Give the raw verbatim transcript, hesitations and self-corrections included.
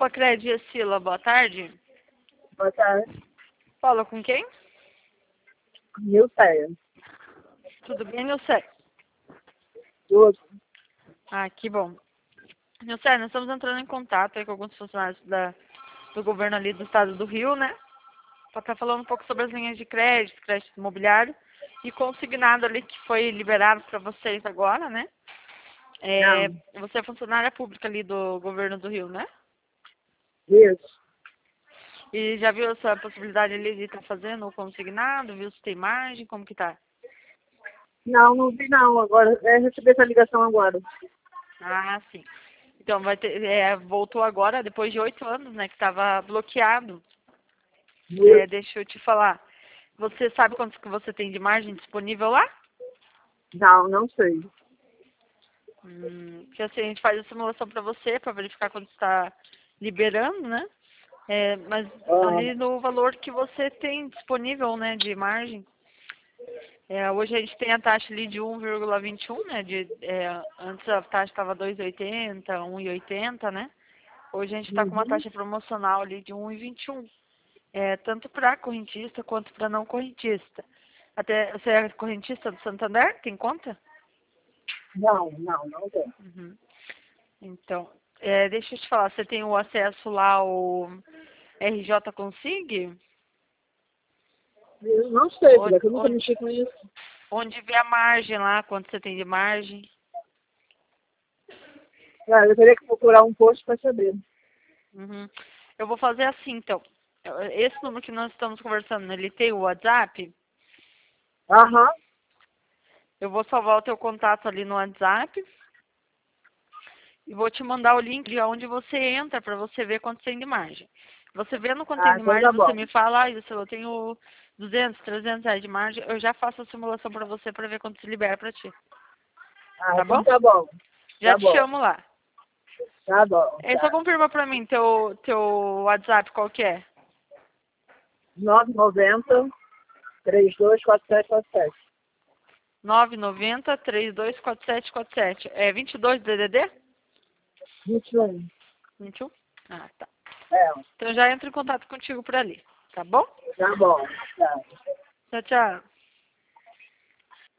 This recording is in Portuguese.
Grupo Acred e Sila, boa tarde. Boa tarde. Fala com quem? Nilceia. Tudo bem, Nilce? Tudo. Ah, que bom. Nilce, nós estamos entrando em contato aí com alguns funcionários da, do governo ali do estado do Rio, né? Para estar falando um pouco sobre as linhas de crédito, crédito imobiliário e consignado ali que foi liberado para vocês agora, né? É, Não. você é funcionária pública ali do governo do Rio, né? Isso. E já viu essa possibilidade ali de estar fazendo o consignado? Viu se tem margem? Como que tá? Não, não vi não. Agora, é receber essa ligação agora. Ah, sim. Então, vai ter, é, voltou agora, depois de oito anos, né, que estava bloqueado. É, Isso. deixa eu te falar. Você sabe quanto que você tem de margem disponível lá? Não, não sei. Hum, porque assim, a gente faz a simulação para você, para verificar quanto está liberando, né? É, mas Ah, ali no valor que você tem disponível, né, de margem. É, hoje a gente tem a taxa ali de um vírgula vinte e um, né? De, é, antes a taxa estava dois e oitenta, um e oitenta, né? Hoje a gente está com uma uhum. taxa promocional ali de um e vinte e um. É, tanto para correntista quanto para não correntista. Até, você é correntista do Santander? Tem conta? Não, não, não tem. Uhum. Então, é, deixa eu te falar, você tem o acesso lá ao R J Consig? Eu não sei, Onde, porque eu nunca onde, mexi com isso. onde vê a margem lá, quanto você tem de margem? Ah, eu teria que procurar um post para saber. Uhum. Eu vou fazer assim, então. Esse número que nós estamos conversando, ele tem o WhatsApp? Aham. Eu vou salvar o teu contato ali no WhatsApp e vou te mandar o link de onde você entra para você ver quanto tem de margem. Você vendo quanto tem Ah, de então margem, tá você bom. me fala, ah, isso eu tenho duzentos, trezentos reais de margem, eu já faço a simulação para você para ver quanto se libera para ti. Ah, Tá bom? então tá bom. Já Tá te bom. chamo lá. Tá bom, É só tá. confirma para mim teu, teu WhatsApp qual que é. nove nove zero, três dois quatro sete quatro sete. nove nove zero, três dois quatro sete quatro sete. É vinte e dois D D D? vinte e um. vinte e um? Ah, tá. É, Então já entro em contato contigo por ali. Tá bom? tá bom. Tá. Tchau, tchau.